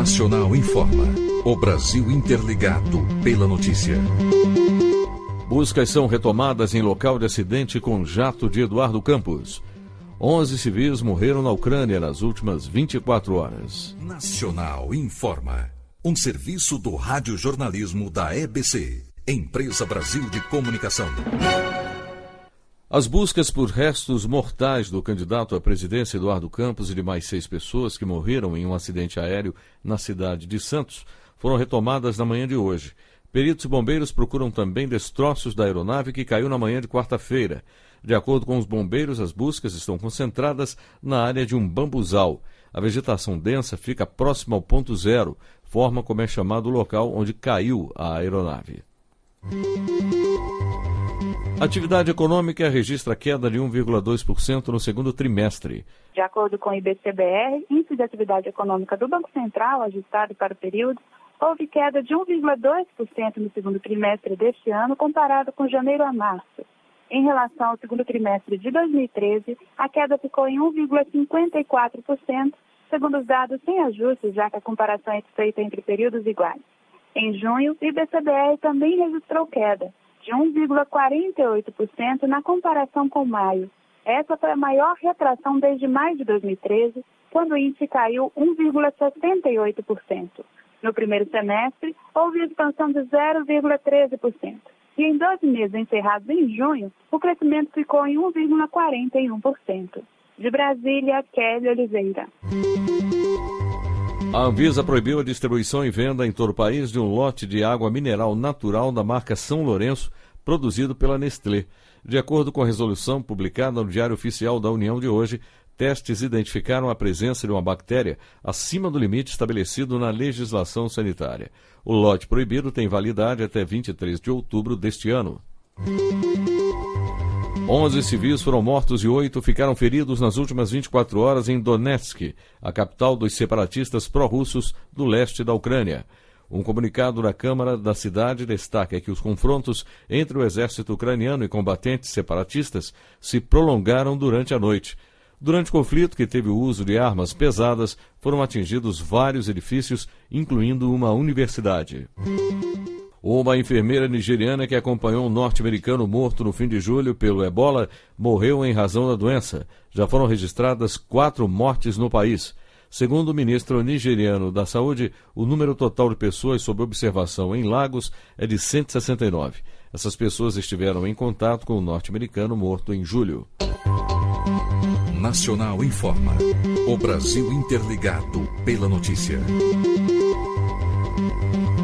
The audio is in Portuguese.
Nacional informa. O Brasil interligado pela notícia. Buscas são retomadas em local de acidente com jato de Eduardo Campos. 11 civis morreram na Ucrânia nas últimas 24 horas. Nacional informa. Um serviço do radiojornalismo da EBC, Empresa Brasil de Comunicação. As buscas por restos mortais do candidato à presidência Eduardo Campos e de mais 6 pessoas que morreram em um acidente aéreo na cidade de Santos foram retomadas na manhã de hoje. Peritos e bombeiros procuram também destroços da aeronave que caiu na manhã de quarta-feira. De acordo com os bombeiros, as buscas estão concentradas na área de um bambuzal. A vegetação densa fica próxima ao ponto zero, forma como é chamado o local onde caiu a aeronave. A atividade econômica registra queda de 1,2% no segundo trimestre. De acordo com o IBCBR, Índice de Atividade Econômica do Banco Central, ajustado para o período, houve queda de 1,2% no segundo trimestre deste ano, comparado com janeiro a março. Em relação ao segundo trimestre de 2013, a queda ficou em 1,54%, segundo os dados sem ajustes, já que a comparação é feita entre períodos iguais. Em junho, o IBCBR também registrou queda de 1,48% na comparação com maio. Essa foi a maior retração desde maio de 2013, quando o índice caiu 1,68%. No primeiro semestre, houve expansão de 0,13%. E em 12 meses encerrados em junho, o crescimento ficou em 1,41%. De Brasília, Kelly Oliveira. A Anvisa proibiu a distribuição e venda em todo o país de um lote de água mineral natural da marca São Lourenço, produzido pela Nestlé. De acordo com a resolução publicada no Diário Oficial da União de hoje, testes identificaram a presença de uma bactéria acima do limite estabelecido na legislação sanitária. O lote proibido tem validade até 23 de outubro deste ano. 11 civis foram mortos e 8 ficaram feridos nas últimas 24 horas em Donetsk, a capital dos separatistas pró-russos do leste da Ucrânia. Um comunicado da Câmara da cidade destaca que os confrontos entre o exército ucraniano e combatentes separatistas se prolongaram durante a noite. Durante o conflito, que teve o uso de armas pesadas, foram atingidos vários edifícios, incluindo uma universidade. Uma enfermeira nigeriana que acompanhou um norte-americano morto no fim de julho pelo ebola morreu em razão da doença. Já foram registradas 4 mortes no país. Segundo o ministro nigeriano da Saúde, o número total de pessoas sob observação em Lagos é de 169. Essas pessoas estiveram em contato com o norte-americano morto em julho. Nacional informa. O Brasil interligado pela notícia.